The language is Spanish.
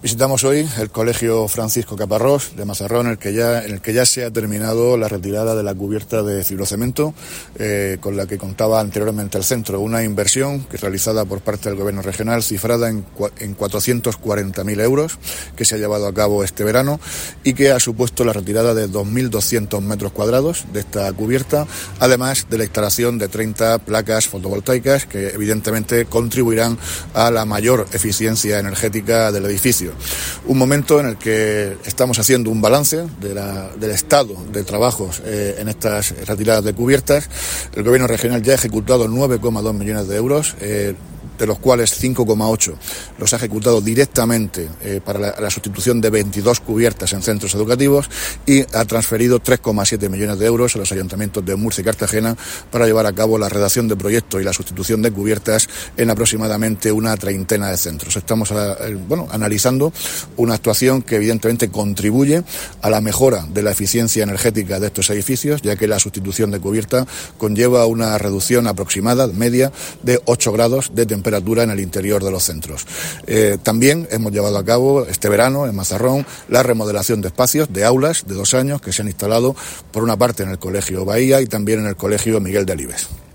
Visitamos hoy el Colegio Francisco Caparrós de Mazarrón, en el que ya se ha terminado la retirada de la cubierta de fibrocemento con la que contaba anteriormente el centro. Una inversión que realizada por parte del Gobierno regional cifrada en 440.000 euros que se ha llevado a cabo este verano y que ha supuesto la retirada de 2.200 metros cuadrados de esta cubierta, además de la instalación de 30 placas fotovoltaicas que evidentemente contribuirán a la mayor eficiencia energética del edificio. Un momento en el que estamos haciendo un balance del estado de trabajos en estas retiradas de cubiertas. El Gobierno regional ya ha ejecutado 9,2 millones de euros, de los cuales 5,8 los ha ejecutado directamente para la sustitución de 22 cubiertas en centros educativos y ha transferido 3,7 millones de euros a los ayuntamientos de Murcia y Cartagena para llevar a cabo la redacción de proyectos y la sustitución de cubiertas en aproximadamente una treintena de centros. Estamos analizando una actuación que evidentemente contribuye a la mejora de la eficiencia energética de estos edificios, ya que la sustitución de cubierta conlleva una reducción aproximada, media, de 8 grados de temperatura en el interior de los centros. También hemos llevado a cabo este verano en Mazarrón la remodelación de espacios, de aulas de 2 años que se han instalado por una parte en el Colegio Bahía y también en el Colegio Miguel de Alibes.